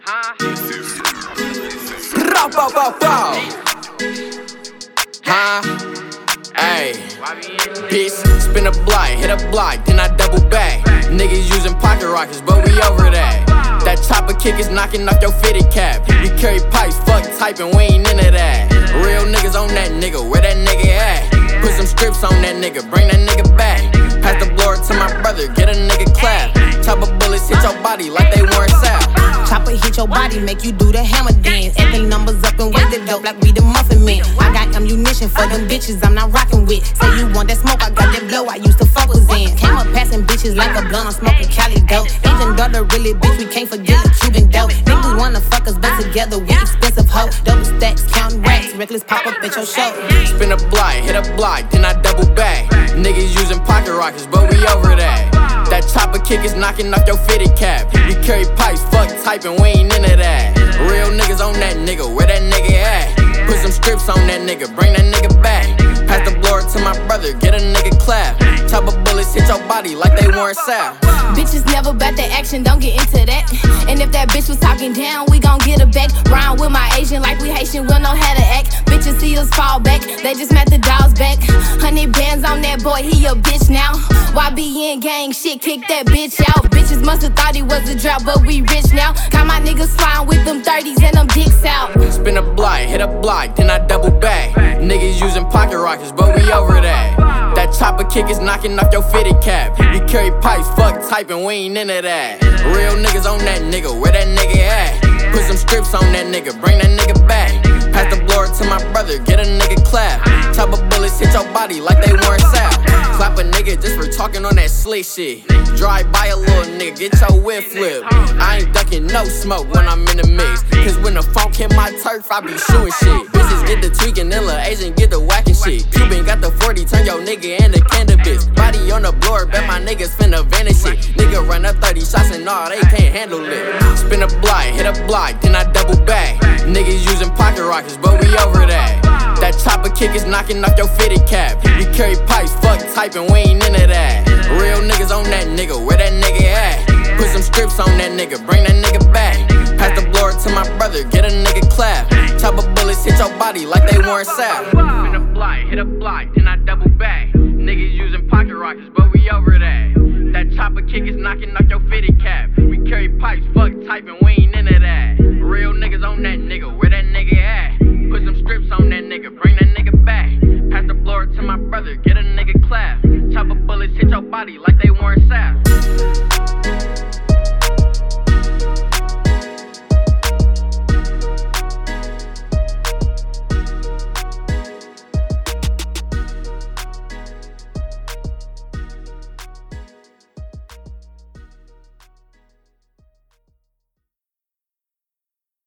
Ayy, bitch, spin a block, hit a block, then I double back. Niggas using pocket rockets, but we over that. That chopper kick is knocking off your fitted cap. We carry pipes, fuck typing, we ain't into that. Real niggas on that nigga, where that nigga at? Put some strips on that nigga, bring that nigga back. Pass the blower to my brother, get a nigga clap. Chopper bullets hit your body like they weren't sap. Chopper hit your body, make you do the hammer dance. Add the numbers up and weigh the dope like we the muffin man. I got ammunition for them bitches I'm not rockin' with. Say you want that smoke, I got that blow I used to focus in. Came up passing bitches like a blunt, I'm smoking Cali dope. Agent daughter really bitch, we can't forget the Cuban dope. Niggas wanna fuck us, but together we expensive hoe. Double stacks, counting racks, reckless pop up at your show. Spin a block, hit a block, then I double back. Niggas using pocket rockets, but we over that. That chopper kick is knocking off your fitted cap. We carry pipes, fuck typing, we ain't into that. Real niggas on that nigga, where that nigga at? Put some strips on that nigga, bring that nigga back. Pass the blower to my brother, get a nigga clap. Chopper bullets hit your body like they weren't sap. Bitches never bet the action, don't get into that. And if that bitch was talking down, we gon' get her back. Rhyme with my Asian like we Haitian, we'll know how to act. Bitches see us fall back, they just met the dogs back. 100 bands on that boy, he a bitch now. YBN gang shit, kick that bitch out. Bitches must've thought he was a drought, but we rich now. Got my niggas flying with them 30s and them dicks out. Spin a block, hit a block, then I double back. Niggas using pocket rockets, but we over that. That chopper kick is knocking off your fitted cap. We carry pipes, fuck typing, we ain't into that. Real niggas on that nigga, where that nigga at? Put some strips on that nigga, bring that nigga back. Pass the blower to my brother, get a nigga clap. Chopper bullets hit your body like they weren't sap. Clap a nigga just for talking on that slick shit. Drive by a little nigga, get your whip flip. I ain't ducking no smoke when I'm in the mix. Cause when the funk hit my turf, I be shooting shit. Bitches get the tweaking, then lil' Asian get the whacking shit. Cuban got the 40, turn your nigga into cannabis. Body on the blower, bet my niggas finna vanish it. Nigga run up 30 shots and all, they can't handle it. Spin a block, hit a block, then I double back. Niggas using pocket rockets, but we over that. That chopper kick is knocking off your fitted cap. We carry pipes, fuck typing, we ain't into that. Real niggas on that nigga, where that nigga at? Put some strips on that nigga, bring that nigga back. Pass the blower to my brother, get a nigga clap. Chopper bullets hit your body like they weren't sap. Spin a block, hit a block, then I double back. Niggas using pocket rockets, but we over that. That chopper kick is knocking off your fitted cap. We carry pipes, fuck typing, we ain't into that. Real niggas on that nigga, where that nigga at? Put some strips on that nigga, bring that nigga back. Pass the blower to my brother, get a nigga clap. Chopper bullets hit your body like they weren't sap.